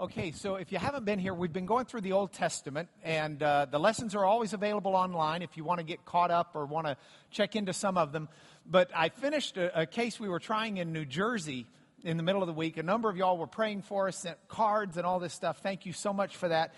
Okay, so if you haven't been here, we've been going through the Old Testament, and the lessons are always available online if you want to get caught up or want to check into some of them. But I finished a case we were trying in New Jersey in the middle of the week. A number of y'all were praying for us, sent cards and all this stuff. Thank you so much for that.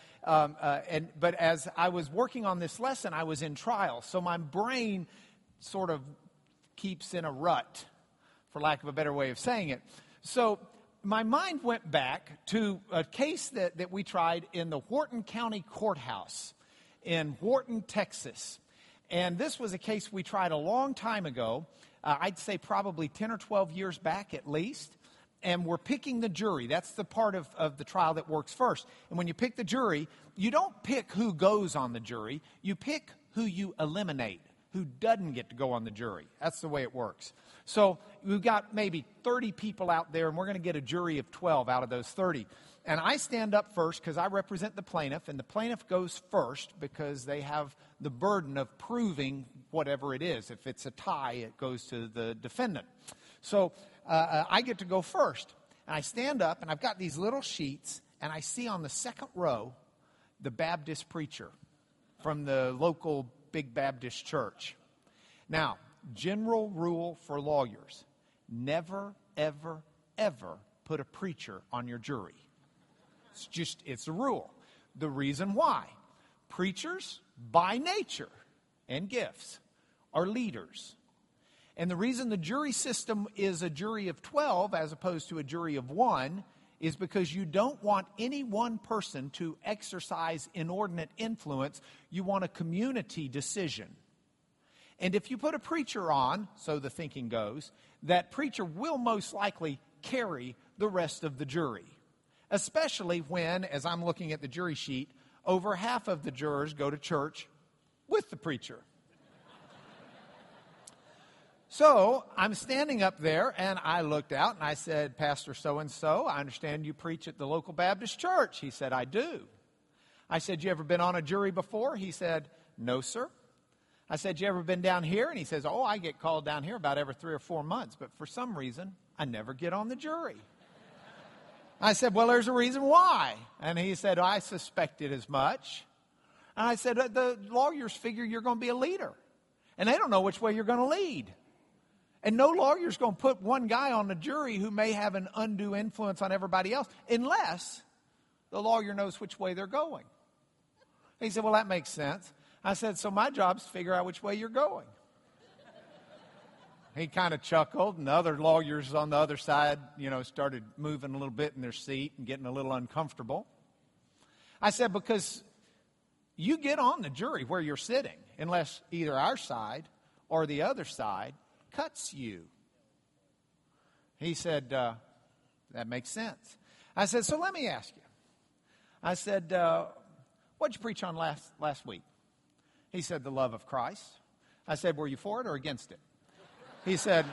But as I was working on this lesson, I was in trial, so my brain sort of keeps in a rut, for lack of a better way of saying it. So my mind went back to a case that we tried in the Wharton County Courthouse in Wharton, Texas. And this was a case we tried a long time ago. I'd say probably 10 or 12 years back at least. And we're picking the jury. That's the part of the trial that works first. And when you pick the jury, you don't pick who goes on the jury. You pick who you eliminate, who doesn't get to go on the jury. That's the way it works. So we've got maybe 30 people out there, and we're going to get a jury of 12 out of those 30. And I stand up first because I represent the plaintiff, and the plaintiff goes first because they have the burden of proving whatever it is. If it's a tie, it goes to the defendant. So I get to go first. And I stand up, and I've got these little sheets, and I see on the second row the Baptist preacher from the local big Baptist church. Now, general rule for lawyers: never, ever, ever put a preacher on your jury. It's a rule. The reason why: preachers, by nature and gifts, are leaders. And the reason the jury system is a jury of 12 as opposed to a jury of 1 is because you don't want any one person to exercise inordinate influence. You want a community decision. And if you put a preacher on, so the thinking goes, that preacher will most likely carry the rest of the jury. Especially when, as I'm looking at the jury sheet, over half of the jurors go to church with the preacher. So I'm standing up there, and I looked out, and I said, "Pastor so-and-so, I understand you preach at the local Baptist church." He said, "I do." I said, "You ever been on a jury before?" He said, "No, sir." I said, "You ever been down here?" And he says, "Oh, I get called down here about every 3 or 4 months, but for some reason, I never get on the jury." I said, "Well, there's a reason why." And he said, "I suspected as much." And I said, "The lawyers figure you're going to be a leader, and they don't know which way you're going to lead. And no lawyer's going to put one guy on the jury who may have an undue influence on everybody else unless the lawyer knows which way they're going." He said, "Well, that makes sense." I said, "So my job's to figure out which way you're going." He kind of chuckled, and the other lawyers on the other side, started moving a little bit in their seat and getting a little uncomfortable. I said, "Because you get on the jury where you're sitting unless either our side or the other side cuts you." He said, "That makes sense." I said, "So let me ask you." I said, "What'd you preach on last week?" He said, "The love of Christ." I said, "Were you for it or against it?" He said,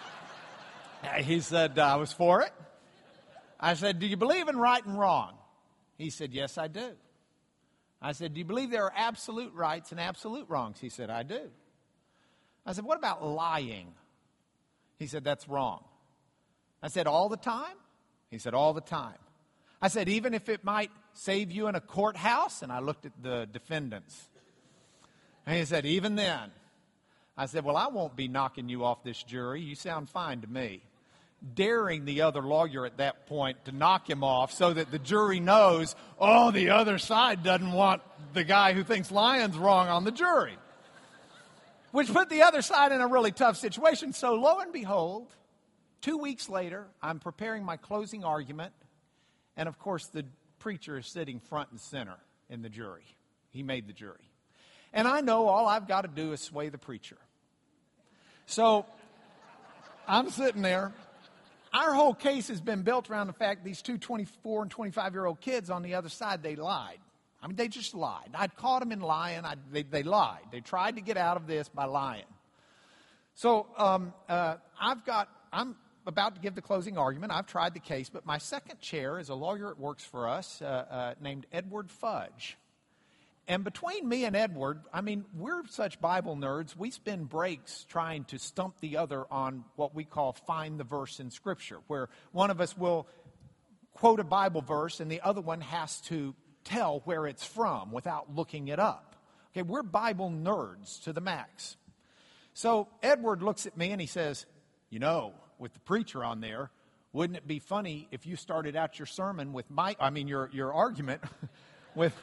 "I was for it." I said, "Do you believe in right and wrong?" He said, "Yes, I do." I said, "Do you believe there are absolute rights and absolute wrongs?" He said, "I do." I said, "What about lying?" He said, "That's wrong." I said, "All the time?" He said, "All the time." I said, "Even if it might save you in a courthouse?" And I looked at the defendants. And he said, "Even then." I said, "Well, I won't be knocking you off this jury. You sound fine to me." Daring the other lawyer at that point to knock him off so that the jury knows, oh, the other side doesn't want the guy who thinks lying's wrong on the jury. Which put the other side in a really tough situation. So lo and behold, 2 weeks later, I'm preparing my closing argument. And of course, the preacher is sitting front and center in the jury. He made the jury. And I know all I've got to do is sway the preacher. So I'm sitting there. Our whole case has been built around the fact these two 24 and 25-year-old kids on the other side, they lied. I mean, they just lied. I'd caught them in lying. They lied. They tried to get out of this by lying. So I'm about to give the closing argument. I've tried the case, but my second chair is a lawyer that works for us named Edward Fudge. And between me and Edward, I mean, we're such Bible nerds, we spend breaks trying to stump the other on what we call find the verse in Scripture, where one of us will quote a Bible verse, and the other one has to tell where it's from without looking it up. Okay, we're Bible nerds to the max. So Edward looks at me and he says, with the preacher on there, wouldn't it be funny if you started out your sermon with your argument with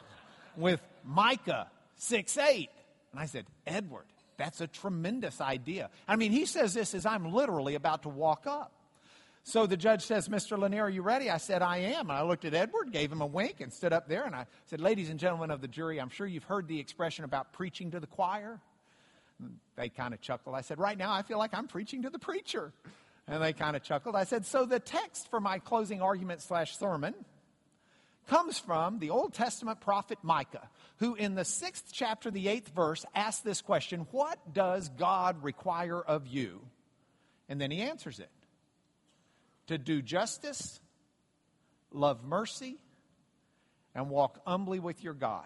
Micah 6:8? And I said, Edward, that's a tremendous idea. He says this as I'm literally about to walk up. So the judge says, Mr. Lanier, are you ready? I said, I am. And I looked at Edward, gave him a wink, and stood up there. And I said, ladies and gentlemen of the jury, I'm sure you've heard the expression about preaching to the choir. And they kind of chuckled. I said, right now I feel like I'm preaching to the preacher. And they kind of chuckled. I said, so the text for my closing argument / sermon comes from the Old Testament prophet Micah, who in the 6th chapter, the 8th verse, asked this question, what does God require of you? And then he answers it. To do justice, love mercy, and walk humbly with your God.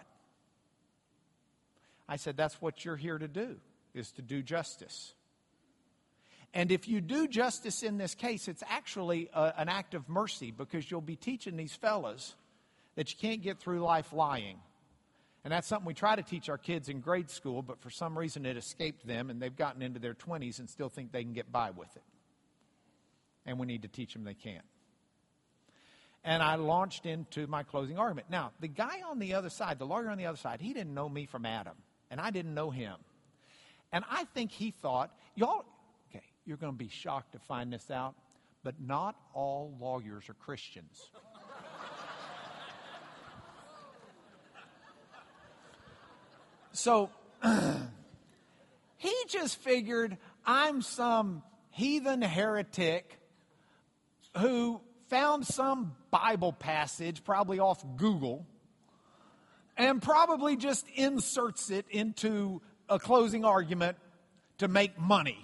I said, that's what you're here to do, is to do justice. And if you do justice in this case, it's actually an act of mercy, because you'll be teaching these fellas that you can't get through life lying. And that's something we try to teach our kids in grade school, but for some reason it escaped them, and they've gotten into their 20s and still think they can get by with it. And we need to teach them they can't. And I launched into my closing argument. Now, the guy on the other side, the lawyer on the other side, he didn't know me from Adam, and I didn't know him. And I think he thought, you're going to be shocked to find this out, but not all lawyers are Christians. So he just figured I'm some heathen heretic who found some Bible passage, probably off Google, and probably just inserts it into a closing argument to make money.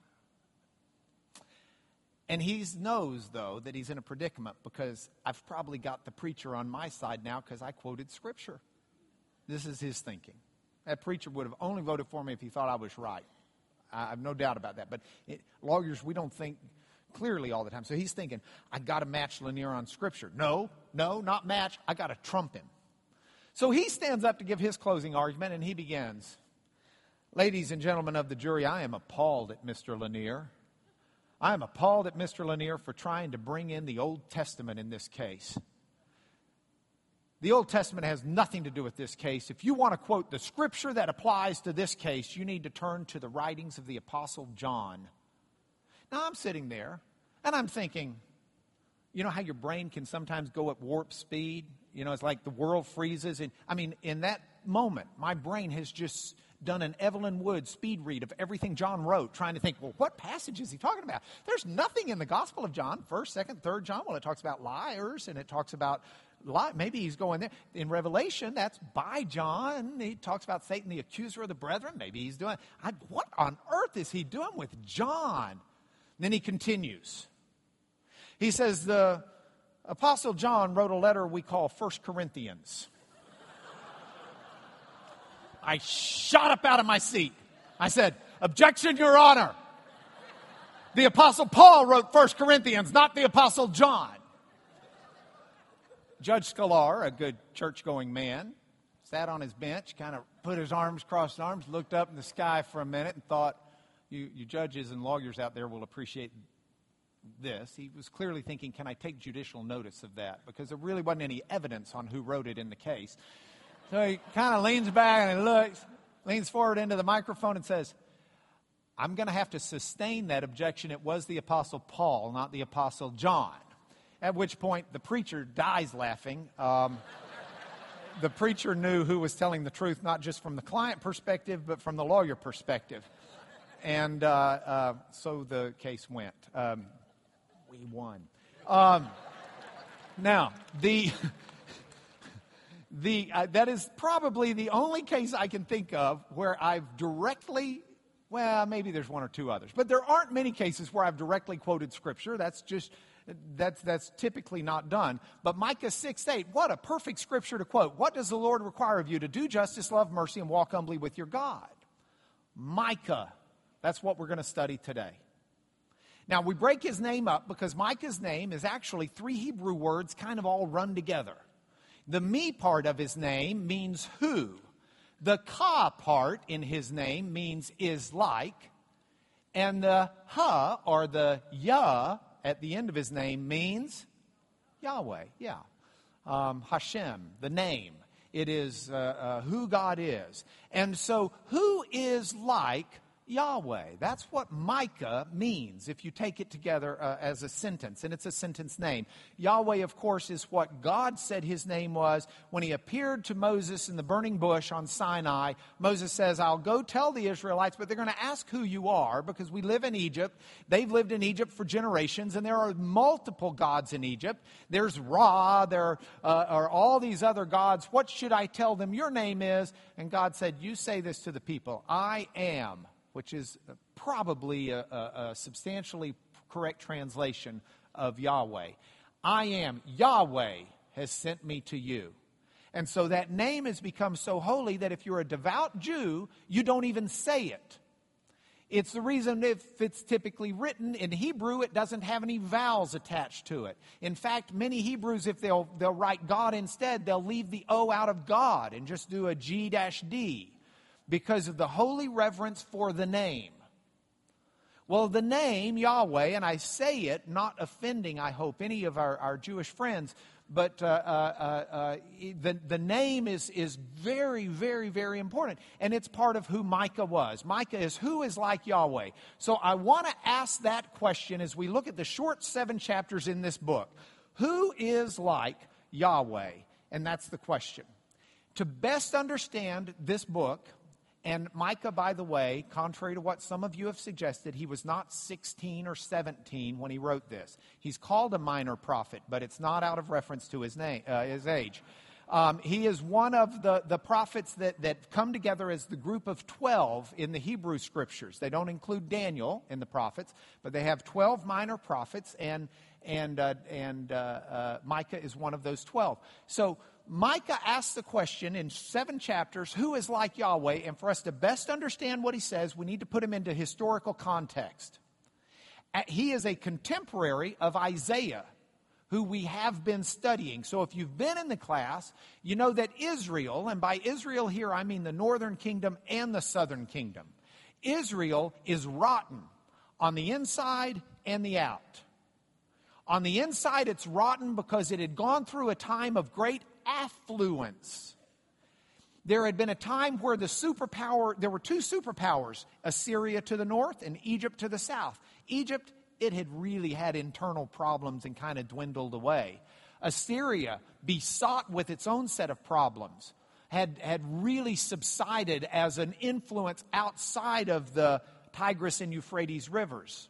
And he knows, though, that he's in a predicament, because I've probably got the preacher on my side now because I quoted Scripture. This is his thinking. That preacher would have only voted for me if he thought I was right. I have no doubt about that. But lawyers, we don't think clearly all the time. So he's thinking, I got to match Lanier on Scripture. No, not match. I got to trump him. So he stands up to give his closing argument, and he begins, ladies and gentlemen of the jury, I am appalled at Mr. Lanier. I am appalled at Mr. Lanier for trying to bring in the Old Testament in this case. The Old Testament has nothing to do with this case. If you want to quote the Scripture that applies to this case, you need to turn to the writings of the Apostle John. Now, I'm sitting there, and I'm thinking, you know how your brain can sometimes go at warp speed? It's like the world freezes. And in that moment, my brain has just done an Evelyn Wood speed read of everything John wrote, trying to think, well, what passage is he talking about? There's nothing in the Gospel of John, 1st, 2nd, 3rd John. Well, it talks about liars, and it talks about maybe he's going there. In Revelation, that's by John. He talks about Satan, the accuser of the brethren. Maybe he's doing, what on earth is he doing with John? Then he continues. He says, the Apostle John wrote a letter we call 1 Corinthians. I shot up out of my seat. I said, objection, Your Honor. The Apostle Paul wrote 1 Corinthians, not the Apostle John. Judge Sklar, a good church-going man, sat on his bench, kind of put his arms crossed his arms, looked up in the sky for a minute and thought, you judges and lawyers out there will appreciate this. He was clearly thinking, can I take judicial notice of that? Because there really wasn't any evidence on who wrote it in the case. So he kind of leans back and leans forward into the microphone and says, I'm going to have to sustain that objection. It was the Apostle Paul, not the Apostle John. At which point the preacher dies laughing. The preacher knew who was telling the truth, not just from the client perspective, but from the lawyer perspective. And so the case went. We won. Now, that is probably the only case I can think of where I've directly, maybe there's one or two others, but there aren't many cases where I've directly quoted Scripture. That's typically not done. But Micah 6:8, what a perfect Scripture to quote. What does the Lord require of you? To do justice, love mercy, and walk humbly with your God. Micah. That's what we're going to study today. Now, we break his name up because Micah's name is actually 3 Hebrew words kind of all run together. The me part of his name means who. The ka part in his name means is like. And the ha, or the yah, at the end of his name means Yahweh. Yeah. Hashem, the name. It is who God is. And so, who is like Yahweh? That's what Micah means if you take it together as a sentence, and it's a sentence name. Yahweh, of course, is what God said his name was when he appeared to Moses in the burning bush on Sinai. Moses says, I'll go tell the Israelites, but they're going to ask who you are because we live in Egypt. They've lived in Egypt for generations, and there are multiple gods in Egypt. There's Ra, there are all these other gods. What should I tell them your name is? And God said, you say this to the people, I am, which is probably a substantially correct translation of Yahweh. I am, Yahweh has sent me to you. And so that name has become so holy that if you're a devout Jew, you don't even say it. It's the reason if it's typically written in Hebrew, it doesn't have any vowels attached to it. In fact, many Hebrews, if they'll write God instead, they'll leave the O out of God and just do a G-D. Because of the holy reverence for the name. Well, the name, Yahweh, and I say it not offending, I hope, any of our Jewish friends, but the name is very, very, very important. And it's part of who Micah was. Micah is who is like Yahweh. So I want to ask that question as we look at the short 7 chapters in this book. Who is like Yahweh? And that's the question. To best understand this book, and Micah, by the way, contrary to what some of you have suggested, he was not 16 or 17 when he wrote this. He's called a minor prophet, but it's not out of reference to his age. He is one of the prophets that come together as the group of 12 in the Hebrew Scriptures. They don't include Daniel in the prophets, but they have 12 minor prophets, and Micah is one of those 12. So Micah asks the question in 7 chapters, who is like Yahweh? And for us to best understand what he says, we need to put him into historical context. He is a contemporary of Isaiah, who we have been studying. So if you've been in the class, you know that Israel, and by Israel here I mean the northern kingdom and the southern kingdom. Israel is rotten on the inside and the out. On the inside, it's rotten because it had gone through a time of great affluence. There had been a time where there were 2 superpowers, Assyria to the north and Egypt to the south. Egypt, it had really had internal problems and kind of dwindled away. Assyria, besought with its own set of problems, had really subsided as an influence outside of the Tigris and Euphrates rivers.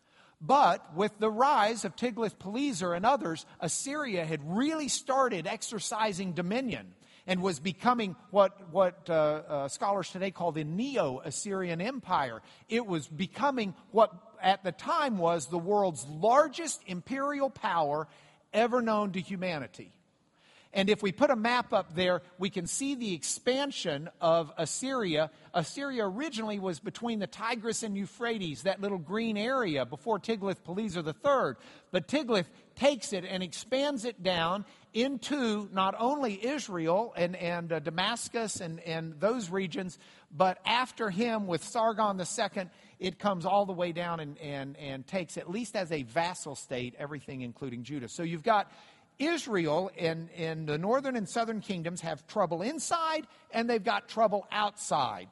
But with the rise of Tiglath-Pileser and others, Assyria had really started exercising dominion and was becoming what scholars today call the Neo-Assyrian Empire. It was becoming what at the time was the world's largest imperial power ever known to humanity. And if we put a map up there, we can see the expansion of Assyria. Assyria originally was between the Tigris and Euphrates, that little green area before Tiglath-Pileser III. But Tiglath takes it and expands it down into not only Israel and Damascus and those regions, but after him with Sargon II, it comes all the way down and takes, at least as a vassal state, everything including Judah. So you've got Israel in the northern and southern kingdoms have trouble inside, and they've got trouble outside.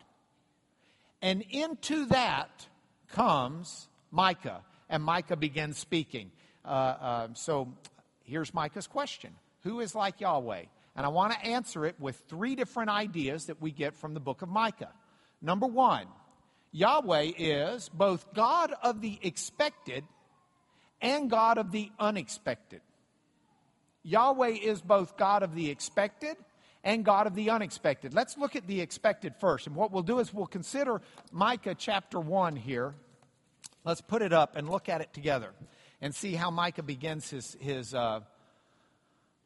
And into that comes Micah, and Micah begins speaking. So here's Micah's question. Who is like Yahweh? And I want to answer it with 3 different ideas that we get from the book of Micah. Number 1, Yahweh is both God of the expected and God of the unexpected. Yahweh is both God of the expected and God of the unexpected. Let's look at the expected first. And what we'll do is we'll consider Micah chapter 1 here. Let's put it up and look at it together and see how Micah begins his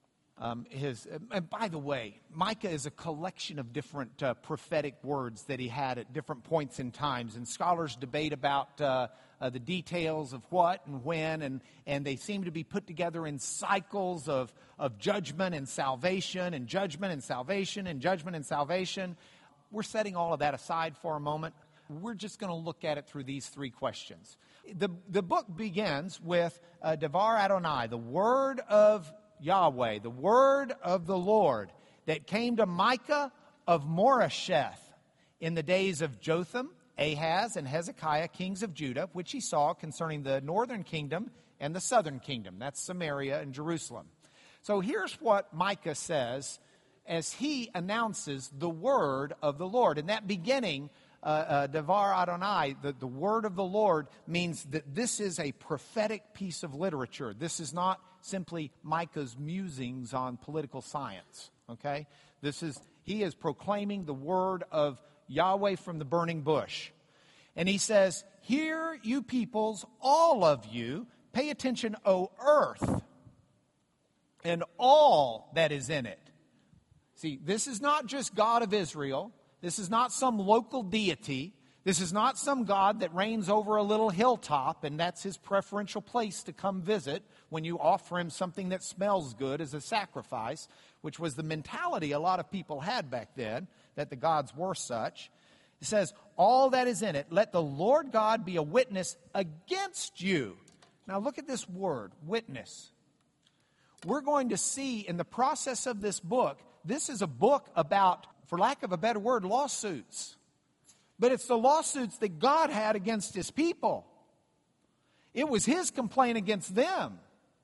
And by the way, Micah is a collection of different prophetic words that he had at different points in times. And scholars debate about the details of what and when, and they seem to be put together in cycles of judgment and salvation, and judgment and salvation, and judgment and salvation. We're setting all of that aside for a moment. We're just going to look at it through these three questions. The book begins with Devar Adonai, the word of Yahweh, the word of the Lord that came to Micah of Moresheth in the days of Jotham, Ahaz, and Hezekiah, kings of Judah, which he saw concerning the northern kingdom and the southern kingdom. That's Samaria and Jerusalem. So here's what Micah says as he announces the word of the Lord. In that beginning, Devar Adonai, the word of the Lord, means that this is a prophetic piece of literature. This is not simply Micah's musings on political science, okay? He is proclaiming the word of Yahweh from the burning bush. And he says, "Hear, you peoples, all of you, pay attention, O earth, and all that is in it." See, this is not just God of Israel. This is not some local deity. This is not some God that reigns over a little hilltop, and that's his preferential place to come visit when you offer him something that smells good as a sacrifice, which was the mentality a lot of people had back then, that the gods were such. It says, all that is in it, let the Lord God be a witness against you. Now look at this word, witness. We're going to see in the process of this book, this is a book about, for lack of a better word, lawsuits. But it's the lawsuits that God had against his people. It was his complaint against them.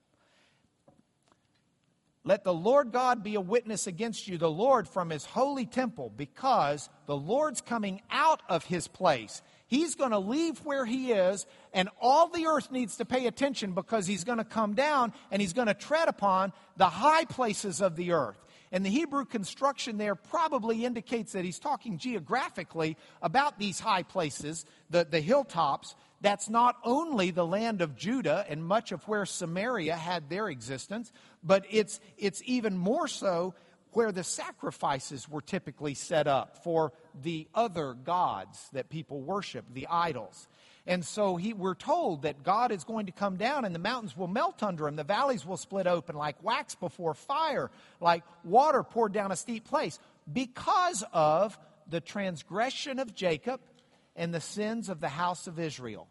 Let the Lord God be a witness against you, the Lord from his holy temple, because the Lord's coming out of his place. He's going to leave where he is, and all the earth needs to pay attention because he's going to come down and he's going to tread upon the high places of the earth. And the Hebrew construction there probably indicates that he's talking geographically about these high places, the hilltops. That's not only the land of Judah and much of where Samaria had their existence, but it's even more so where the sacrifices were typically set up for the other gods that people worship, the idols. And so we're told that God is going to come down and the mountains will melt under him. The valleys will split open like wax before fire, like water poured down a steep place, because of the transgression of Jacob and the sins of the house of Israel.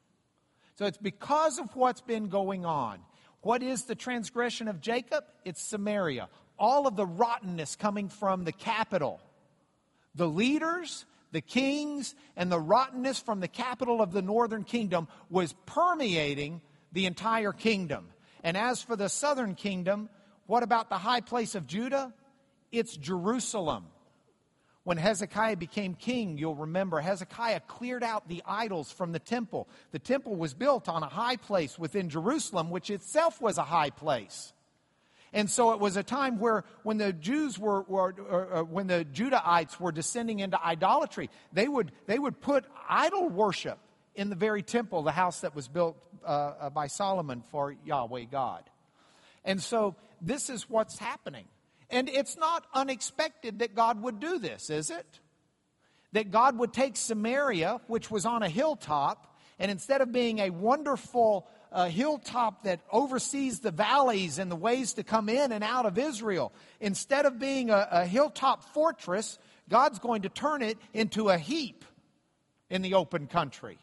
So it's because of what's been going on. What is the transgression of Jacob? It's Samaria. All of the rottenness coming from the capital. The leaders, the kings, and the rottenness from the capital of the northern kingdom was permeating the entire kingdom. And as for the southern kingdom, what about the high place of Judah? It's Jerusalem. When Hezekiah became king, you'll remember, Hezekiah cleared out the idols from the temple. The temple was built on a high place within Jerusalem, which itself was a high place. And so it was a time where when the Jews when the Judahites were descending into idolatry, they would put idol worship in the very temple, the house that was built by Solomon for Yahweh God. And so this is what's happening. And it's not unexpected that God would do this, is it? That God would take Samaria, which was on a hilltop, and instead of being a wonderful hilltop that oversees the valleys and the ways to come in and out of Israel, instead of being a hilltop fortress, God's going to turn it into a heap in the open country.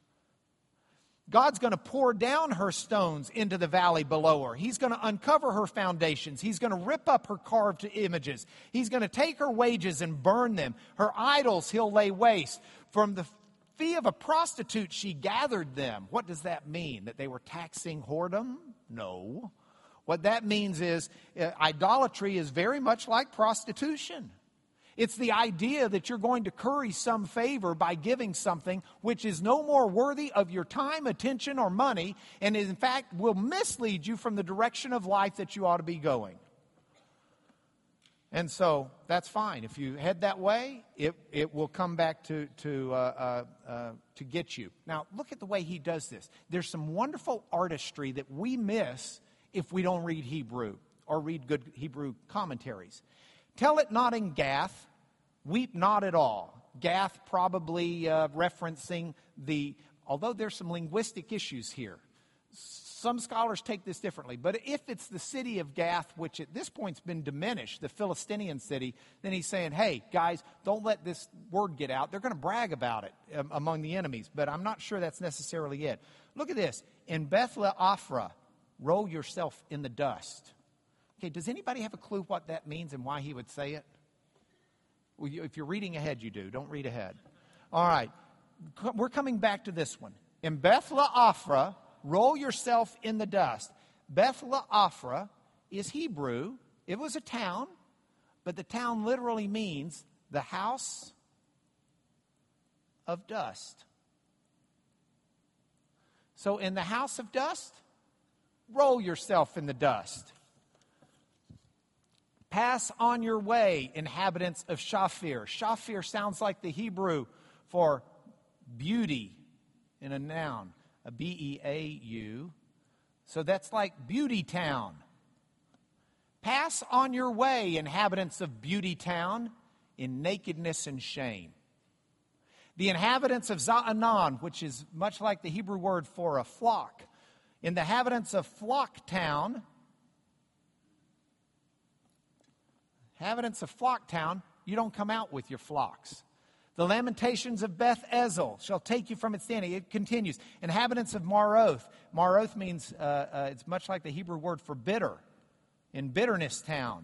God's going to pour down her stones into the valley below her. He's going to uncover her foundations. He's going to rip up her carved images. He's going to take her wages and burn them. Her idols he'll lay waste. From the fee of a prostitute she gathered them. What does that mean? That they were taxing whoredom? No. What that means is idolatry is very much like prostitution. It's the idea that you're going to curry some favor by giving something which is no more worthy of your time, attention, or money, and in fact will mislead you from the direction of life that you ought to be going. And so that's fine. If you head that way, it will come back to get you. Now, look at the way he does this. There's some wonderful artistry that we miss if we don't read Hebrew or read good Hebrew commentaries. Tell it not in Gath, weep not at all. Gath probably referencing although there's some linguistic issues here. Some scholars take this differently. But if it's the city of Gath, which at this point's been diminished, the Philistinian city, then he's saying, hey, guys, don't let this word get out. They're going to brag about it among the enemies. But I'm not sure that's necessarily it. Look at this. In Beth-le-Ophrah, roll yourself in the dust. Okay, does anybody have a clue what that means and why he would say it? Well, if you're reading ahead, you do. Don't read ahead. All right. We're coming back to this one. In Beth-le-Ophrah, roll yourself in the dust. Beth-le-Ophrah is Hebrew. It was a town, but the town literally means the house of dust. So in the house of dust, roll yourself in the dust. Pass on your way, inhabitants of Shaphir. Shaphir sounds like the Hebrew for beauty in a noun. A B-E-A-U. So that's like Beauty Town. Pass on your way, inhabitants of Beauty Town, in nakedness and shame. The inhabitants of Za'anan, which is much like the Hebrew word for a flock. In the inhabitants of Flock Town, you don't come out with your flocks. The lamentations of Beth Ezel shall take you from its standing. It continues. Inhabitants of Maroth. Maroth means, it's much like the Hebrew word for bitter. In Bitterness Town.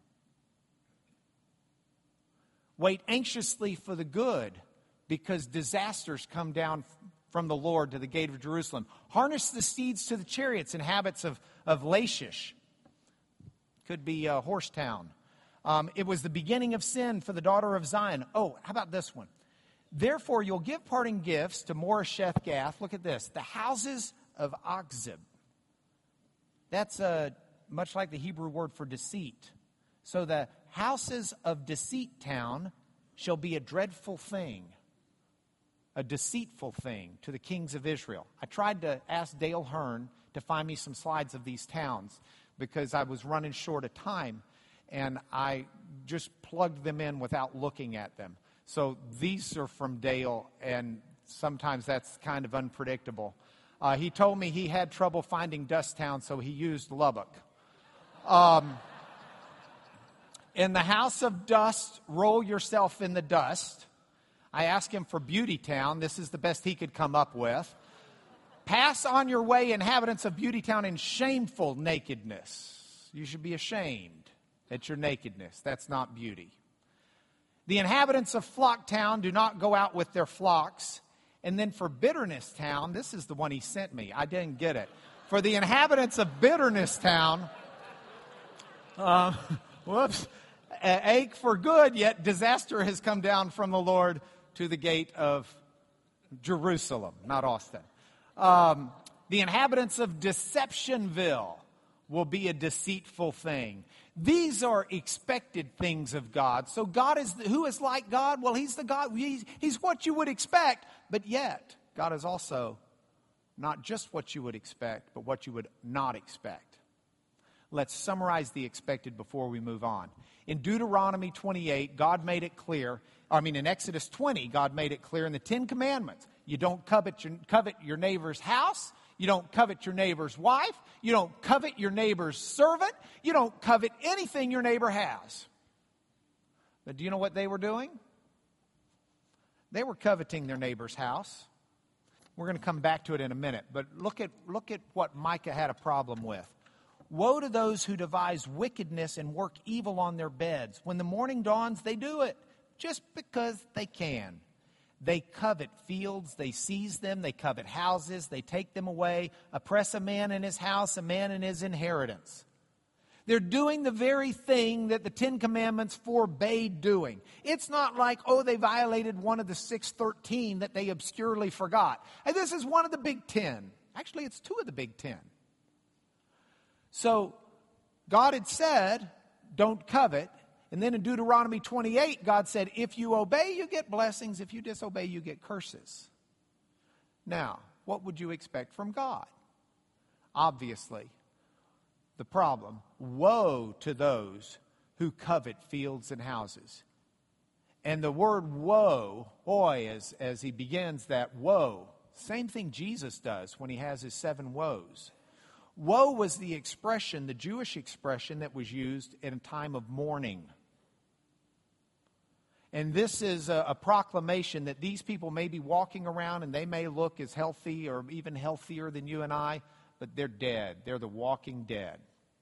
Wait anxiously for the good, because disasters come down from the Lord to the gate of Jerusalem. Harness the steeds to the chariots, inhabitants of Lachish. Could be Horse Town. It was the beginning of sin for the daughter of Zion. Oh, how about this one? Therefore, you'll give parting gifts to Moresheth Gath. Look at this. The houses of Akzib. That's much like the Hebrew word for deceit. So the houses of Deceit Town shall be a dreadful thing, a deceitful thing to the kings of Israel. I tried to ask Dale Hearn to find me some slides of these towns because I was running short of time. And I just plugged them in without looking at them. So these are from Dale, and sometimes that's kind of unpredictable. He told me he had trouble finding Dust Town, so he used Lubbock. In the house of dust, roll yourself in the dust. I asked him for Beauty Town. This is the best he could come up with. Pass on your way, inhabitants of Beauty Town, in shameful nakedness. You should be ashamed at your nakedness. That's not beauty. The inhabitants of Flock Town do not go out with their flocks. And then for Bitterness Town, this is the one he sent me. I didn't get it. For the inhabitants of Bitterness Town, ache for good, yet disaster has come down from the Lord to the gate of Jerusalem, not Austin. The inhabitants of Deceptionville will be a deceitful thing. These are expected things of God. So God is, who is like God? Well, He's the God, He's what you would expect. But yet, God is also not just what you would expect, but what you would not expect. Let's summarize the expected before we move on. In Deuteronomy 28, God made it clear. In Exodus 20, God made it clear in the Ten Commandments. You don't covet your neighbor's house. You don't covet your neighbor's wife. You don't covet your neighbor's servant. You don't covet anything your neighbor has. But do you know what they were doing? They were coveting their neighbor's house. We're going to come back to it in a minute. But look at what Micah had a problem with. Woe to those who devise wickedness and work evil on their beds. When the morning dawns, they do it just because they can. They covet fields, they seize them, they covet houses, they take them away, oppress a man in his house, a man in his inheritance. They're doing the very thing that the Ten Commandments forbade doing. It's not like, they violated one of the 613 that they obscurely forgot. And this is one of the Big Ten. Actually, it's two of the Big Ten. So, God had said, don't covet. And then in Deuteronomy 28, God said, if you obey, you get blessings. If you disobey, you get curses. Now, what would you expect from God? Obviously, the problem woe to those who covet fields and houses. And the word woe, oi, as he begins that woe, same thing Jesus does when he has his 7 woes. Woe was the expression, the Jewish expression that was used in a time of mourning. And this is a proclamation that these people may be walking around and they may look as healthy or even healthier than you and I, but they're dead. They're the walking dead.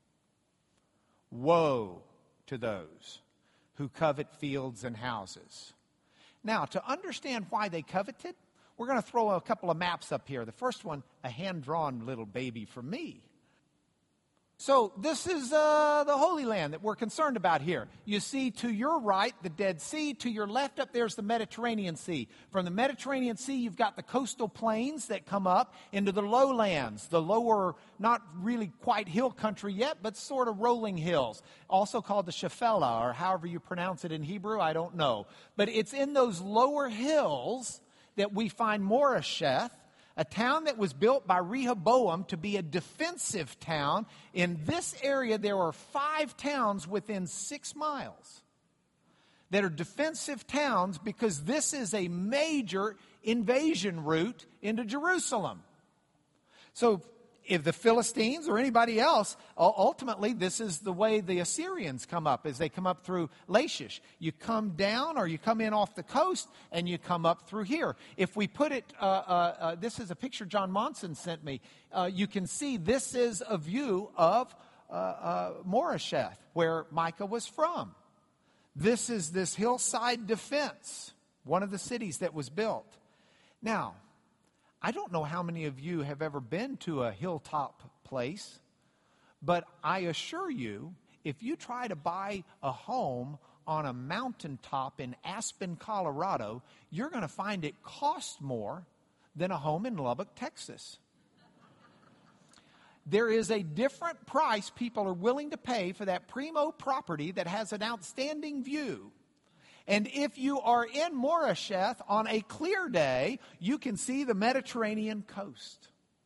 Woe to those who covet fields and houses. Now, to understand why they coveted, we're going to throw a couple of maps up here. The first one, a hand-drawn little baby from me. So this is the Holy Land that we're concerned about here. You see to your right the Dead Sea. To your left up there's the Mediterranean Sea. From the Mediterranean Sea you've got the coastal plains that come up into the lowlands. The lower, not really quite hill country yet, but sort of rolling hills. Also called the Shephelah, or however you pronounce it in Hebrew, I don't know. But it's in those lower hills that we find Moresheth, a town that was built by Rehoboam to be a defensive town. In this area, there are 5 towns within 6 miles that are defensive towns because this is a major invasion route into Jerusalem. So if the Philistines or anybody else, ultimately this is the way the Assyrians come up, as they come up through Lachish. You come down or you come in off the coast and you come up through here. If we put it, this is a picture John Monson sent me. You can see this is a view of Moresheth, where Micah was from. This is this hillside defense, one of the cities that was built. Now, I don't know how many of you have ever been to a hilltop place, but I assure you, if you try to buy a home on a mountaintop in Aspen, Colorado, you're going to find it costs more than a home in Lubbock, Texas. There is a different price people are willing to pay for that primo property that has an outstanding view. And if you are in Moresheth on a clear day, you can see the Mediterranean coast.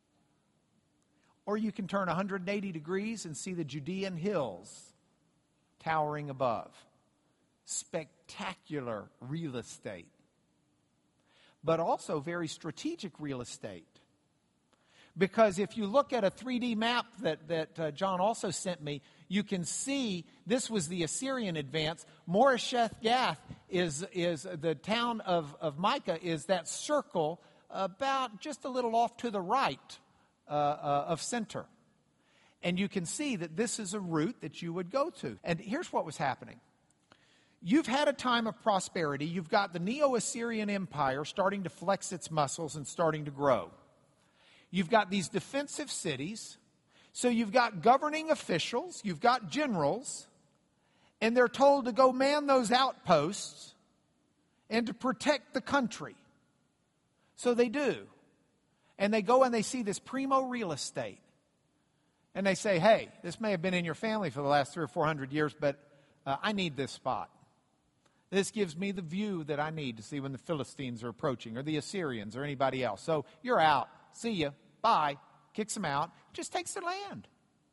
Or you can turn 180 degrees and see the Judean hills towering above. Spectacular real estate. But also very strategic real estate. Because if you look at a 3D map that John also sent me, you can see this was the Assyrian advance. Moresheth Gath is the town of Micah, is that circle about just a little off to the right of center. And you can see that this is a route that you would go to. And here's what was happening. You've had a time of prosperity. You've got the Neo-Assyrian Empire starting to flex its muscles and starting to grow. You've got these defensive cities. So you've got governing officials, you've got generals, and they're told to go man those outposts and to protect the country. So they do. And they go and they see this primo real estate. And they say, hey, this may have been in your family for the last 300 or 400 years, but I need this spot. This gives me the view that I need to see when the Philistines are approaching, or the Assyrians, or anybody else. So you're out. See ya. Bye. Kicks them out. Just takes their land.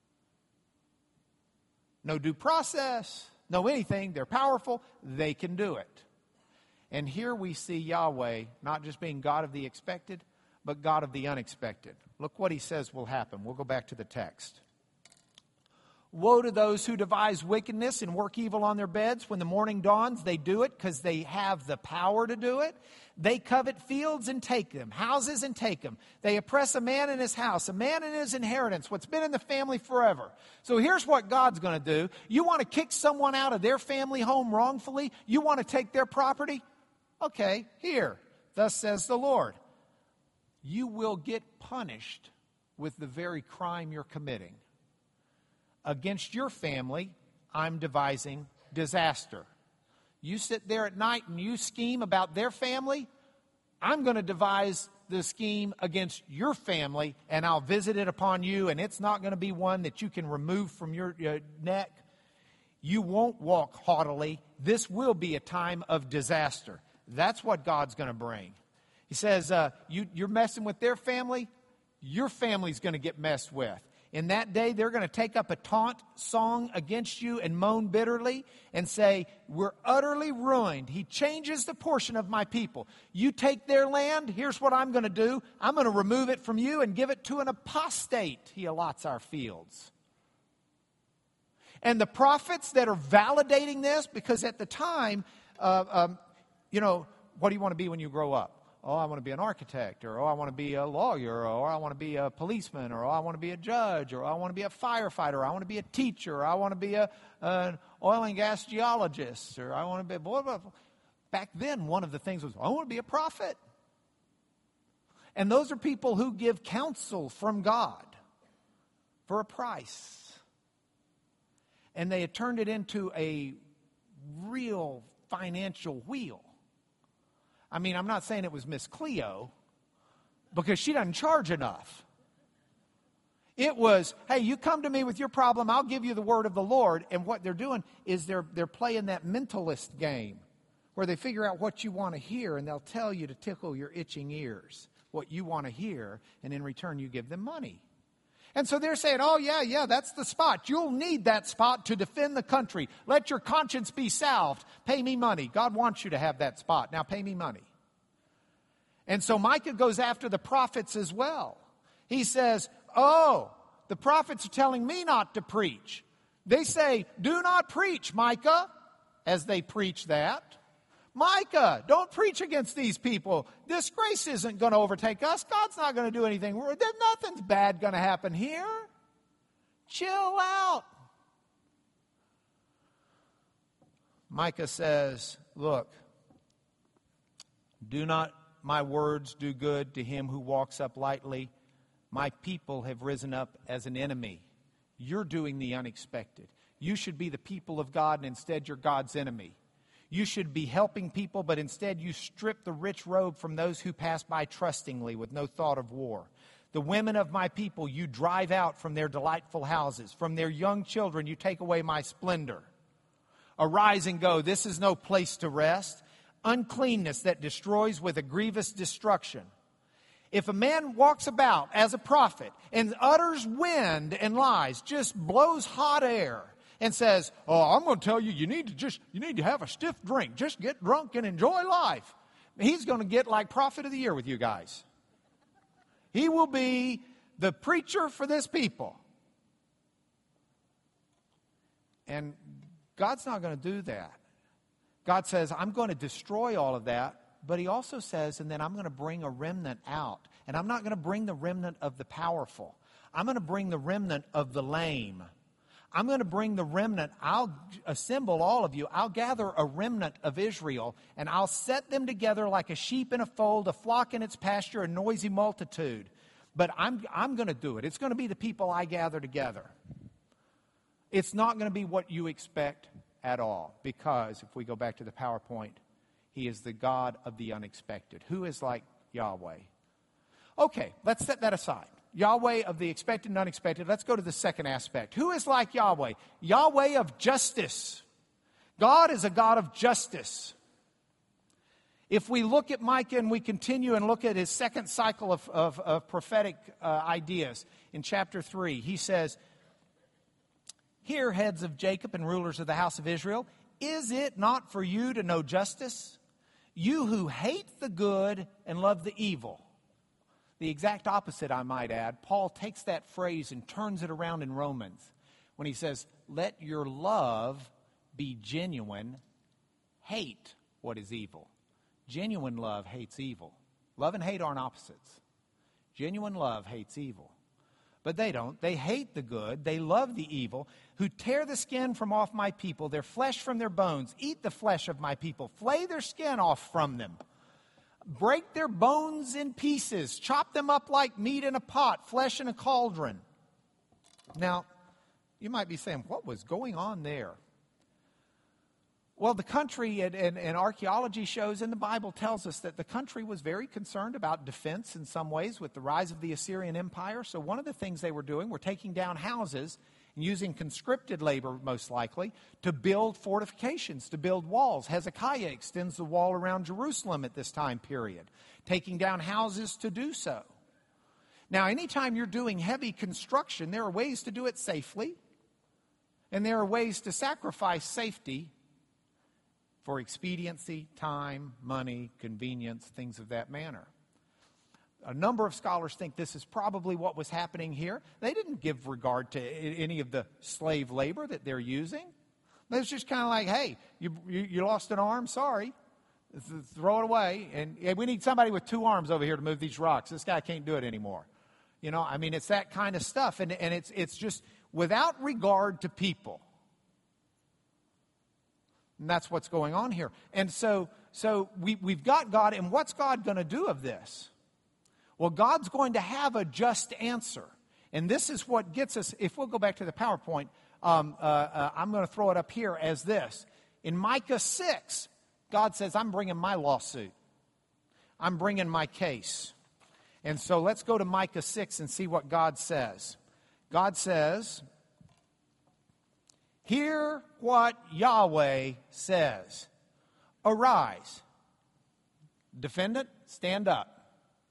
No due process. No anything. They're powerful. They can do it. And here we see Yahweh not just being God of the expected, but God of the unexpected. Look what he says will happen. We'll go back to the text. Woe to those who devise wickedness and work evil on their beds. When the morning dawns, they do it because they have the power to do it. They covet fields and take them, houses and take them. They oppress a man in his house, a man in his inheritance, what's been in the family forever. So here's what God's going to do. You want to kick someone out of their family home wrongfully? You want to take their property? Okay, here. Thus says the Lord. You will get punished with the very crime you're committing. Against your family, I'm devising disaster. You sit there at night and you scheme about their family, I'm going to devise the scheme against your family, and I'll visit it upon you, and it's not going to be one that you can remove from your neck. You won't walk haughtily. This will be a time of disaster. That's what God's going to bring. He says, you're messing with their family, your family's going to get messed with. In that day, they're going to take up a taunt song against you and moan bitterly and say, we're utterly ruined. He changes the portion of my people. You take their land, here's what I'm going to do. I'm going to remove it from you and give it to an apostate. He allots our fields. And the prophets that are validating this, because at the time, what do you want to be when you grow up? Oh, I want to be an architect, or oh, I want to be a lawyer, or I want to be a policeman, or oh, I want to be a judge, or I want to be a firefighter, or I want to be a teacher, or I want to be an oil and gas geologist, or I want to be blah, blah, blah. Back then, one of the things was, I want to be a prophet. And those are people who give counsel from God for a price. And they had turned it into a real financial wheel. I mean, I'm not saying it was Miss Cleo, because she doesn't charge enough. It was, hey, you come to me with your problem, I'll give you the word of the Lord. And what they're doing is they're playing that mentalist game where they figure out what you want to hear, and they'll tell you to tickle your itching ears what you want to hear, and in return you give them money. And so they're saying, oh, yeah, that's the spot. You'll need that spot to defend the country. Let your conscience be salved. Pay me money. God wants you to have that spot. Now pay me money. And so Micah goes after the prophets as well. He says, oh, the prophets are telling me not to preach. They say, do not preach, Micah, as they preach that. Micah, don't preach against these people. Disgrace isn't going to overtake us. God's not going to do anything. Nothing's bad going to happen here. Chill out. Micah says, look, do not my words do good to him who walks uprightly. My people have risen up as an enemy. You're doing the unexpected. You should be the people of God, and instead you're God's enemy. You should be helping people, but instead you strip the rich robe from those who pass by trustingly with no thought of war. The women of my people you drive out from their delightful houses. From their young children you take away my splendor. Arise and go. This is no place to rest. Uncleanness that destroys with a grievous destruction. If a man walks about as a prophet and utters wind and lies, just blows hot air, and says, oh, I'm going to tell you, you need to have a stiff drink. Just get drunk and enjoy life. He's going to get like Prophet of the Year with you guys. He will be the preacher for this people. And God's not going to do that. God says, I'm going to destroy all of that. But he also says, and then I'm going to bring a remnant out. And I'm not going to bring the remnant of the powerful. I'm going to bring the remnant of the lame. I'm going to bring the remnant. I'll assemble all of you. I'll gather a remnant of Israel, and I'll set them together like a sheep in a fold, a flock in its pasture, a noisy multitude. But I'm going to do it. It's going to be the people I gather together. It's not going to be what you expect at all, because if we go back to the PowerPoint, he is the God of the unexpected. Who is like Yahweh? Okay, let's set that aside. Yahweh of the expected and unexpected. Let's go to the second aspect. Who is like Yahweh? Yahweh of justice. God is a God of justice. If we look at Micah and we continue and look at his second cycle of prophetic ideas in chapter 3, he says, hear, heads of Jacob and rulers of the house of Israel, is it not for you to know justice? You who hate the good and love the evil. The exact opposite, I might add. Paul takes that phrase and turns it around in Romans when he says, let your love be genuine, hate what is evil. Genuine love hates evil. Love and hate aren't opposites. Genuine love hates evil. But they don't. They hate the good. They love the evil. Who tear the skin from off my people, their flesh from their bones. Eat the flesh of my people. Flay their skin off from them. Break their bones in pieces. Chop them up like meat in a pot, flesh in a cauldron. Now, you might be saying, what was going on there? Well, the country and archaeology shows, and the Bible tells us that the country was very concerned about defense in some ways with the rise of the Assyrian Empire. So one of the things they were doing were taking down houses and using conscripted labor, most likely, to build fortifications, to build walls. Hezekiah extends the wall around Jerusalem at this time period, taking down houses to do so. Now, anytime you're doing heavy construction, there are ways to do it safely, and there are ways to sacrifice safety for expediency, time, money, convenience, things of that manner. A number of scholars think this is probably what was happening here. They didn't give regard to any of the slave labor that they're using. It was just kind of like, hey, you lost an arm? Sorry. Throw it away. And we need somebody with 2 arms over here to move these rocks. This guy can't do it anymore. You know, I mean, it's that kind of stuff. And it's just without regard to people. And that's what's going on here. And so we've got God, and what's God going to do of this? Well, God's going to have a just answer. And this is what gets us, if we'll go back to the PowerPoint, I'm going to throw it up here as this. In Micah 6, God says, I'm bringing my lawsuit. I'm bringing my case. And so let's go to Micah 6 and see what God says. God says, hear what Yahweh says. Arise. Defendant, stand up.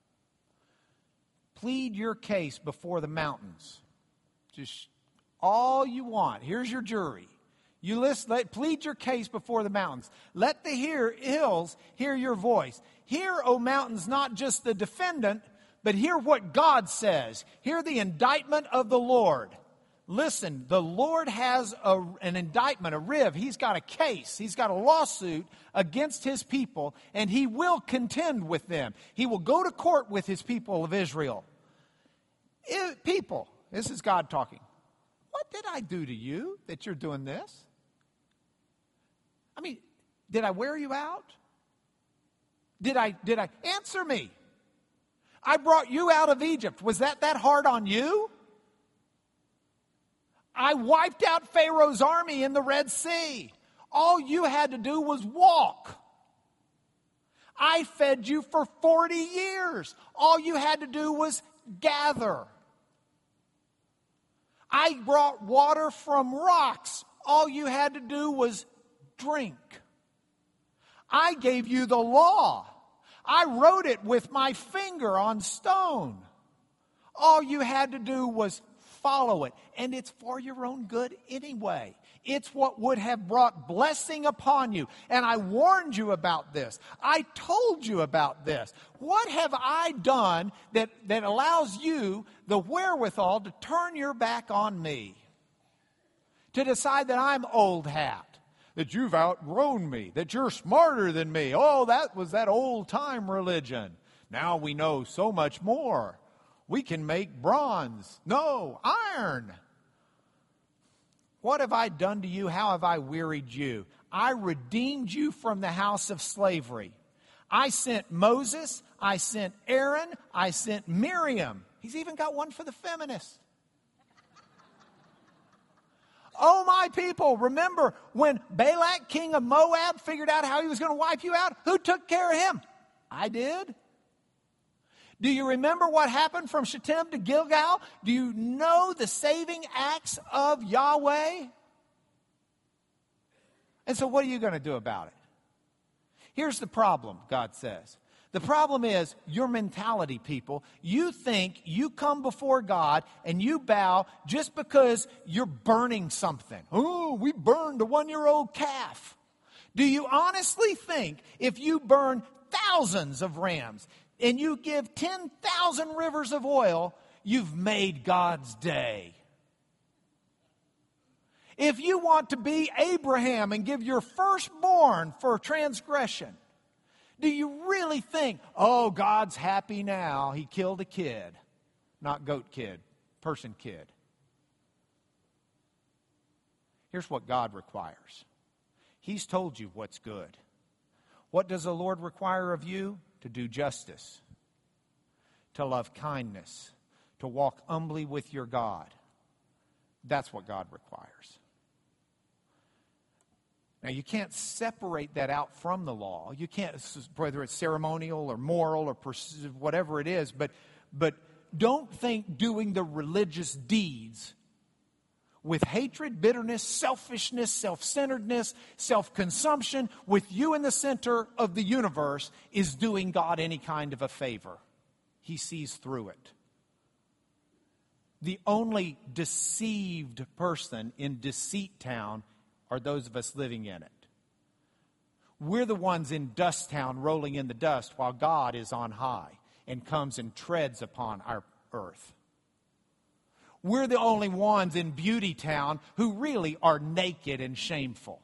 Plead your case before the mountains. Just all you want. Here's your jury. Plead your case before the mountains. Let the hills hear your voice. Hear, O mountains, not just the defendant, but hear what God says. Hear the indictment of the Lord. Listen, the Lord has an indictment, a riv. He's got a case. He's got a lawsuit against his people, and he will contend with them. He will go to court with his people of Israel. People, this is God talking. What did I do to you that you're doing this? I mean, did I wear you out? Did I answer me? I brought you out of Egypt. Was that hard on you? I wiped out Pharaoh's army in the Red Sea. All you had to do was walk. I fed you for 40 years. All you had to do was gather. I brought water from rocks. All you had to do was drink. I gave you the law. I wrote it with my finger on stone. All you had to do was follow it. And it's for your own good anyway. It's what would have brought blessing upon you. And I warned you about this. I told you about this. What have I done that allows you the wherewithal to turn your back on me? To decide that I'm old hat. That you've outgrown me. That you're smarter than me. Oh, that was that old time religion. Now we know so much more. We can make bronze. No, iron. What have I done to you? How have I wearied you? I redeemed you from the house of slavery. I sent Moses. I sent Aaron. I sent Miriam. He's even got one for the feminists. Oh, my people, remember when Balak, king of Moab, figured out how he was going to wipe you out? Who took care of him? I did. Do you remember what happened from Shittim to Gilgal? Do you know the saving acts of Yahweh? And so what are you going to do about it? Here's the problem, God says. The problem is your mentality, people. You think you come before God and you bow just because you're burning something. Oh, we burned a 1-year-old calf. Do you honestly think if you burn thousands of rams and you give 10,000 rivers of oil, you've made God's day? If you want to be Abraham and give your firstborn for transgression, do you really think, oh, God's happy now, he killed a kid? Not goat kid, person kid. Here's what God requires. He's told you what's good. What does the Lord require of you? To do justice, to love kindness, to walk humbly with your God. That's what God requires. Now, you can't separate that out from the law. You can't, whether it's ceremonial or moral or whatever it is, but don't think doing the religious deeds with hatred, bitterness, selfishness, self-centeredness, self-consumption, with you in the center of the universe, is doing God any kind of a favor. He sees through it. The only deceived person in Deceit Town are those of us living in it. We're the ones in Dust Town rolling in the dust while God is on high and comes and treads upon our earth. We're the only ones in Beauty Town who really are naked and shameful.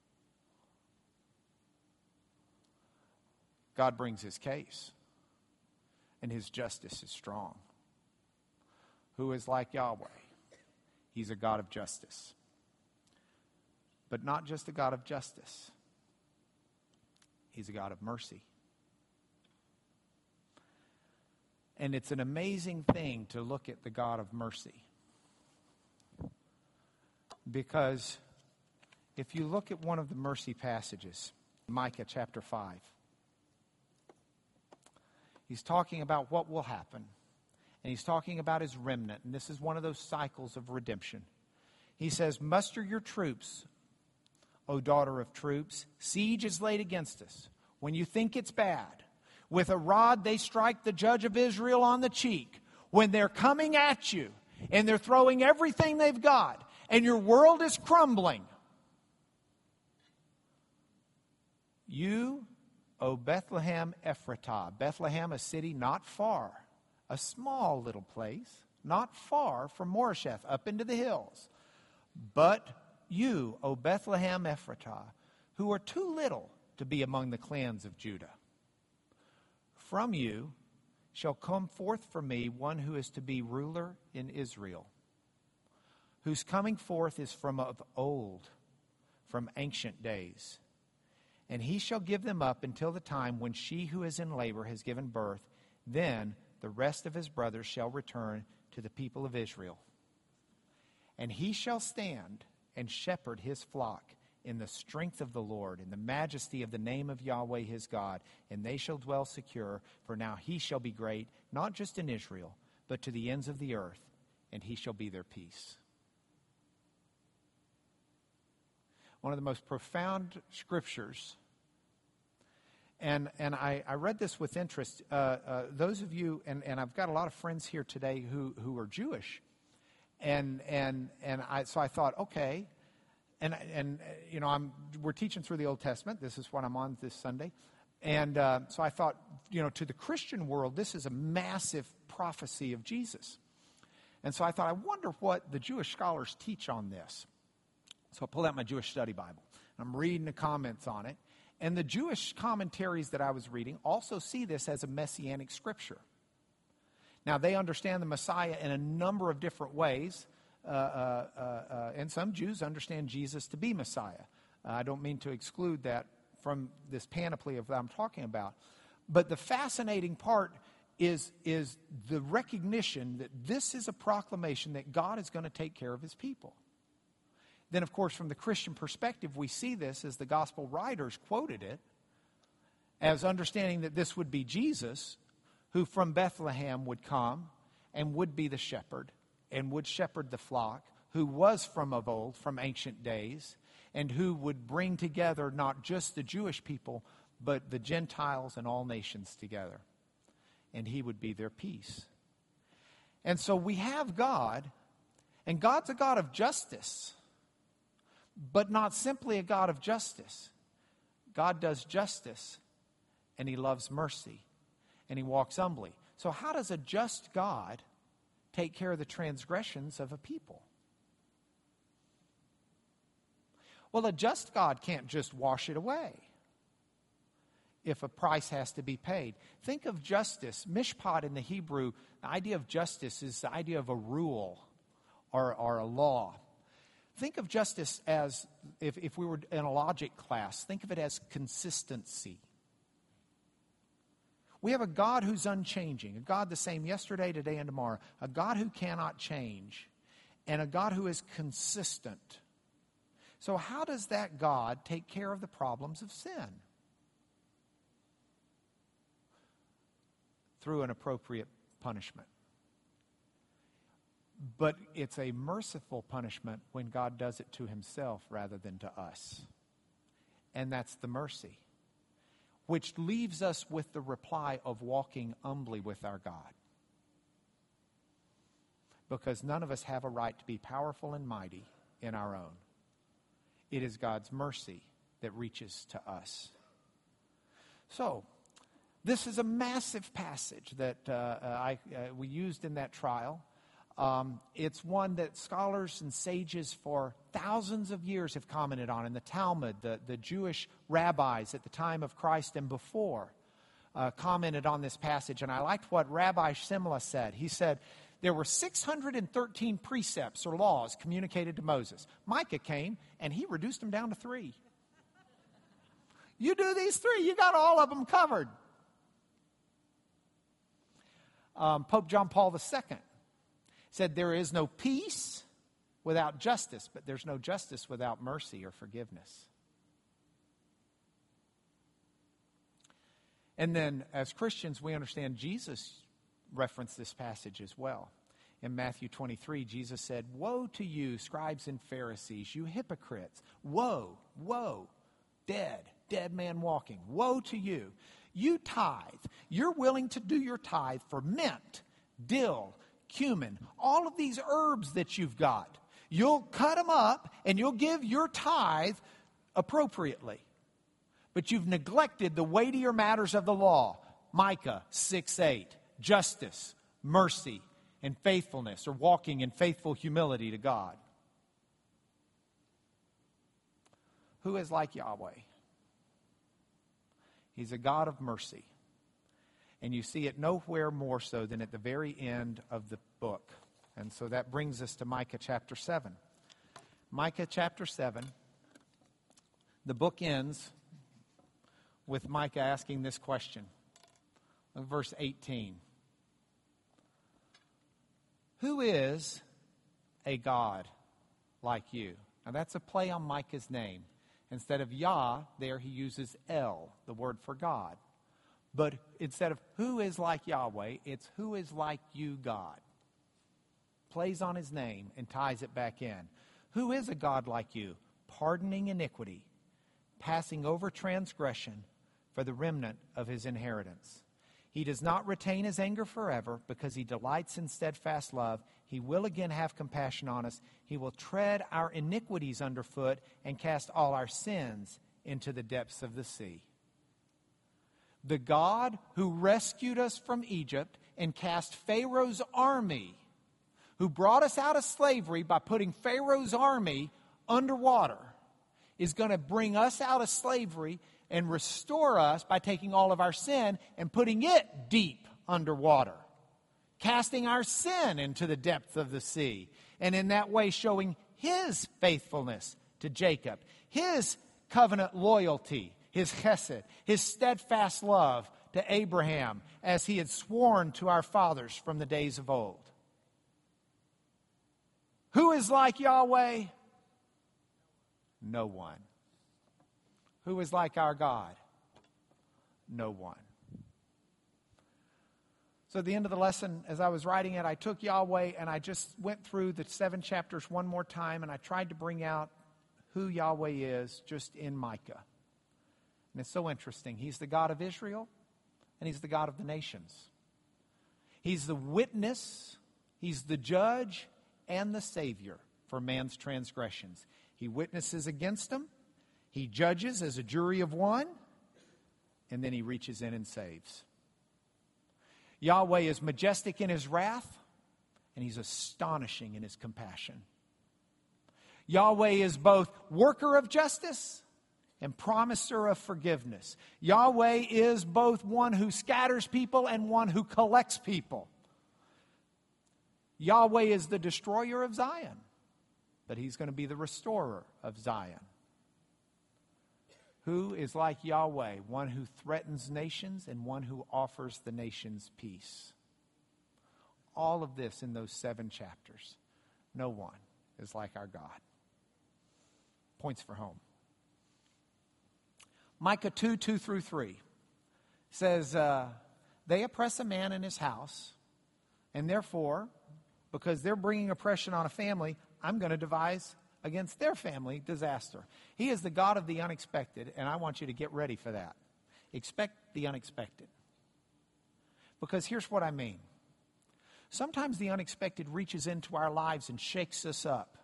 God brings his case, and his justice is strong. Who is like Yahweh? He's a God of justice. But not just a God of justice. He's a God of mercy. And it's an amazing thing to look at the God of mercy. Because if you look at one of the mercy passages, Micah chapter 5, he's talking about what will happen. And he's talking about his remnant. And this is one of those cycles of redemption. He says, muster your troops, O daughter of troops. Siege is laid against us. When you think it's bad, with a rod they strike the judge of Israel on the cheek. When they're coming at you and they're throwing everything they've got and your world is crumbling. You, O Bethlehem Ephratah. Bethlehem, a city not far. A small little place, not far from Moresheth, up into the hills. But you, O Bethlehem Ephratah, who are too little to be among the clans of Judah. From you shall come forth for me one who is to be ruler in Israel, whose coming forth is from of old, from ancient days. And he shall give them up until the time when she who is in labor has given birth. Then the rest of his brothers shall return to the people of Israel. And he shall stand and shepherd his flock in the strength of the Lord, in the majesty of the name of Yahweh his God. And they shall dwell secure, for now he shall be great, not just in Israel, but to the ends of the earth, and he shall be their peace. One of the most profound scriptures. And I read this with interest. Those of you, and I've got a lot of friends here today who are Jewish, so I thought, okay, and you know, we're teaching through the Old Testament. This is what I'm on this Sunday, and so I thought, you know, to the Christian world, this is a massive prophecy of Jesus, and so I thought, I wonder what the Jewish scholars teach on this. So I pulled out my Jewish study Bible. I'm reading the comments on it. And the Jewish commentaries that I was reading also see this as a messianic scripture. Now, they understand the Messiah in a number of different ways. And some Jews understand Jesus to be Messiah. I don't mean to exclude that from this panoply of that I'm talking about. But the fascinating part is the recognition that this is a proclamation that God is going to take care of his people. Then, of course, from the Christian perspective, we see this as the gospel writers quoted it, as understanding that this would be Jesus, who from Bethlehem would come and would be the shepherd and would shepherd the flock, who was from of old, from ancient days, and who would bring together not just the Jewish people, but the Gentiles and all nations together. And he would be their peace. And so we have God, and God's a God of justice. But not simply a God of justice. God does justice, and he loves mercy, and he walks humbly. So how does a just God take care of the transgressions of a people? Well, a just God can't just wash it away if a price has to be paid. Think of justice. Mishpat in the Hebrew, the idea of justice is the idea of a rule or a law. Think of justice as, if we were in a logic class, think of it as consistency. We have a God who's unchanging, a God the same yesterday, today, and tomorrow, a God who cannot change, and a God who is consistent. So how does that God take care of the problems of sin? Through an appropriate punishment. But it's a merciful punishment when God does it to himself rather than to us. And that's the mercy, which leaves us with the reply of walking humbly with our God. because none of us have a right to be powerful and mighty in our own. It is God's mercy that reaches to us. So, this is a massive passage that we used in that trial. It's one that scholars and sages for thousands of years have commented on. In the Talmud, the Jewish rabbis at the time of Christ and before commented on this passage. And I liked what Rabbi Simla said. He said, there were 613 precepts or laws communicated to Moses. Micah came and he reduced them down to 3. You do these 3, you got all of them covered. Pope John Paul II said there is no peace without justice, but there's no justice without mercy or forgiveness. And then as Christians, we understand Jesus referenced this passage as well. In Matthew 23, Jesus said, "Woe to you, scribes and Pharisees, you hypocrites. Woe, woe, dead man walking. Woe to you. You tithe. You're willing to do your tithe for mint, dill, cumin, all of these herbs that you've got. You'll cut them up and you'll give your tithe appropriately. But you've neglected the weightier matters of the law. Micah 6:8, justice, mercy, and faithfulness, or walking in faithful humility to God." Who is like Yahweh? He's a God of mercy. And you see it nowhere more so than at the very end of the book. And so that brings us to Micah chapter 7. Micah chapter 7, the book ends with Micah asking this question. Look at verse 18. Who is a God like you? Now that's a play on Micah's name. Instead of Yah, there he uses El, the word for God. But instead of who is like Yahweh, it's who is like you, God. Plays on his name and ties it back in. Who is a God like you? Pardoning iniquity, passing over transgression for the remnant of his inheritance. He does not retain his anger forever because he delights in steadfast love. He will again have compassion on us. He will tread our iniquities underfoot and cast all our sins into the depths of the sea. The God who rescued us from Egypt and cast Pharaoh's army, who brought us out of slavery by putting Pharaoh's army underwater, is going to bring us out of slavery and restore us by taking all of our sin and putting it deep underwater, casting our sin into the depth of the sea, and in that way showing his faithfulness to Jacob, his covenant loyalty, his chesed, his steadfast love to Abraham, as he had sworn to our fathers from the days of old. Who is like Yahweh? No one. Who is like our God? No one. So at the end of the lesson, as I was writing it, I took Yahweh and I just went through the 7 chapters one more time, and I tried to bring out who Yahweh is just in Micah. And it's so interesting. He's the God of Israel, and he's the God of the nations. He's the witness, he's the judge, and the Savior for man's transgressions. He witnesses against them, he judges as a jury of one, and then he reaches in and saves. Yahweh is majestic in his wrath, and he's astonishing in his compassion. Yahweh is both worker of justice and promiser of forgiveness. Yahweh is both one who scatters people and one who collects people. Yahweh is the destroyer of Zion, but he's going to be the restorer of Zion. Who is like Yahweh? One who threatens nations and one who offers the nations peace. All of this in those 7 chapters. No one is like our God. Points for home. Micah 2, 2 through 3 says, they oppress a man in his house, and therefore, because they're bringing oppression on a family, I'm going to devise against their family disaster. He is the God of the unexpected, and I want you to get ready for that. Expect the unexpected. Because here's what I mean. Sometimes the unexpected reaches into our lives and shakes us up.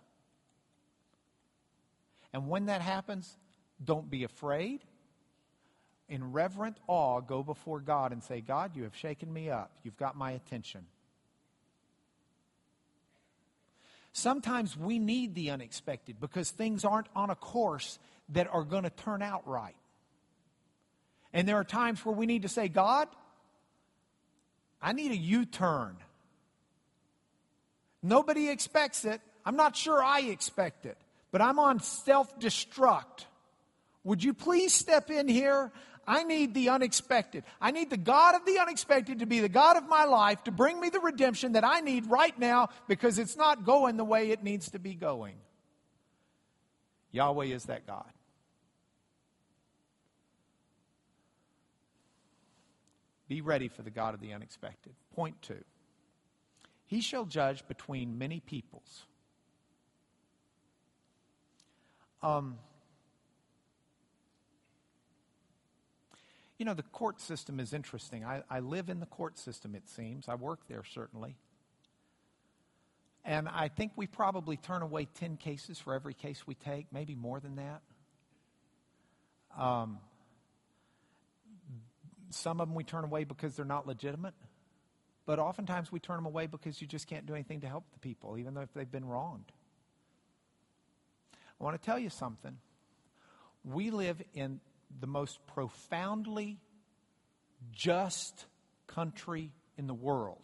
And when that happens, don't be afraid. In reverent awe, go before God and say, God, you have shaken me up. You've got my attention. Sometimes we need the unexpected because things aren't on a course that are going to turn out right. And there are times where we need to say, God, I need a U-turn. Nobody expects it. I'm not sure I expect it, but I'm on self-destruct. Would you please step in here? I need the unexpected. I need the God of the unexpected to be the God of my life, to bring me the redemption that I need right now because it's not going the way it needs to be going. Yahweh is that God. Be ready for the God of the unexpected. Point 2. He shall judge between many peoples. You know, the court system is interesting. I live in the court system, it seems. I work there, certainly. And I think we probably turn away 10 cases for every case we take, maybe more than that. Some of them we turn away because they're not legitimate. But oftentimes we turn them away because you just can't do anything to help the people, even though if they've been wronged. I want to tell you something. We live in the most profoundly just country in the world.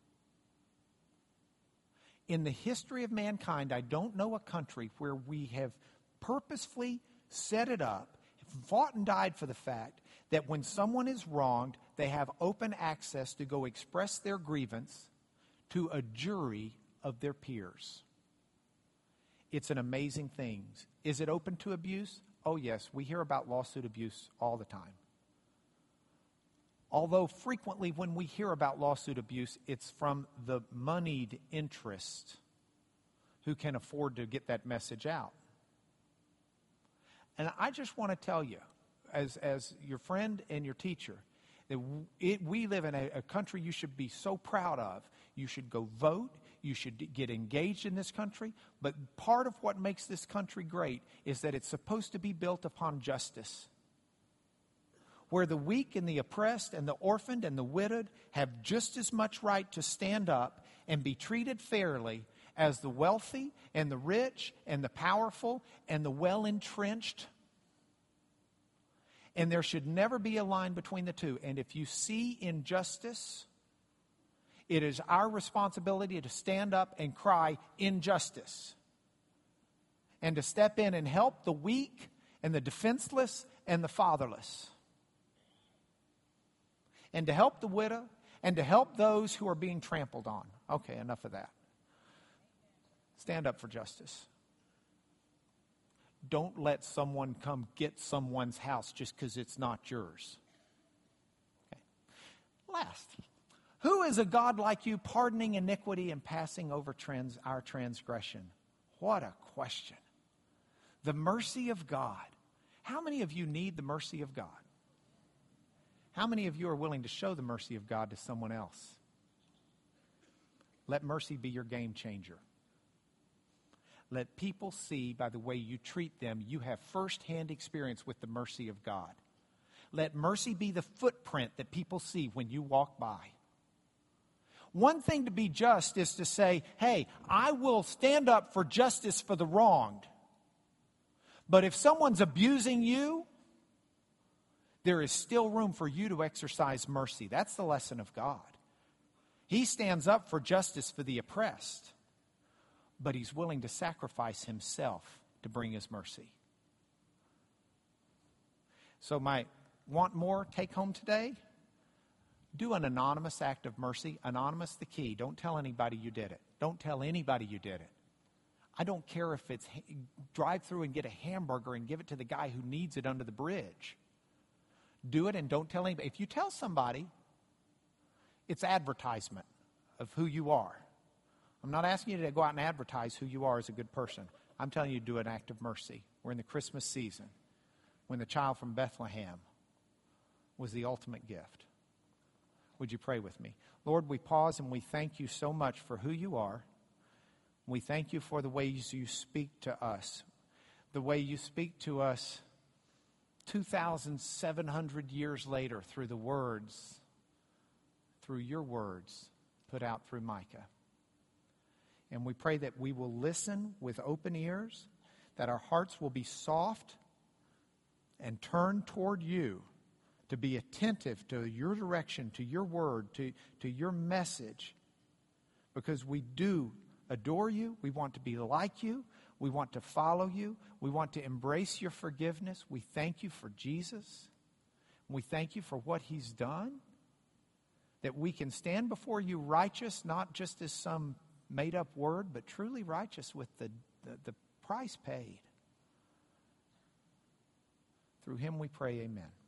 In the history of mankind, I don't know a country where we have purposefully set it up, fought and died for the fact that when someone is wronged, they have open access to go express their grievance to a jury of their peers. It's an amazing thing. Is it open to abuse? Oh, yes. We hear about lawsuit abuse all the time. Although frequently when we hear about lawsuit abuse, it's from the moneyed interest who can afford to get that message out. And I just want to tell you, as your friend and your teacher, that we live in a country you should be so proud of. You should go vote. You should get engaged in this country. But part of what makes this country great is that it's supposed to be built upon justice, where the weak and the oppressed and the orphaned and the widowed have just as much right to stand up and be treated fairly as the wealthy and the rich and the powerful and the well-entrenched. And there should never be a line between the two. And if you see injustice, it is our responsibility to stand up and cry injustice. And to step in and help the weak and the defenseless and the fatherless. And to help the widow and to help those who are being trampled on. Okay, enough of that. Stand up for justice. Don't let someone come get someone's house just because it's not yours. Okay. Last, who is a God like you, pardoning iniquity and passing over our transgression? What a question. The mercy of God. How many of you need the mercy of God? How many of you are willing to show the mercy of God to someone else? Let mercy be your game changer. Let people see by the way you treat them, you have firsthand experience with the mercy of God. Let mercy be the footprint that people see when you walk by. One thing to be just is to say, hey, I will stand up for justice for the wronged. But if someone's abusing you, there is still room for you to exercise mercy. That's the lesson of God. He stands up for justice for the oppressed, but he's willing to sacrifice himself to bring his mercy. So my want more take home today? Do an anonymous act of mercy. Anonymous the key. Don't tell anybody you did it. Don't tell anybody you did it. I don't care if it's drive through and get a hamburger and give it to the guy who needs it under the bridge. Do it and don't tell anybody. If you tell somebody, it's advertisement of who you are. I'm not asking you to go out and advertise who you are as a good person. I'm telling you to do an act of mercy. We're in the Christmas season when the child from Bethlehem was the ultimate gift. Would you pray with me? Lord, we pause and we thank you so much for who you are. We thank you for the ways you speak to us, the way you speak to us 2,700 years later through the words, through your words put out through Micah. And we pray that we will listen with open ears, that our hearts will be soft and turn toward you, to be attentive to your direction, to your word, to your message. Because we do adore you. We want to be like you. We want to follow you. We want to embrace your forgiveness. We thank you for Jesus. We thank you for what he's done. That we can stand before you righteous, not just as some made-up word, but truly righteous with the price paid. Through him we pray, amen.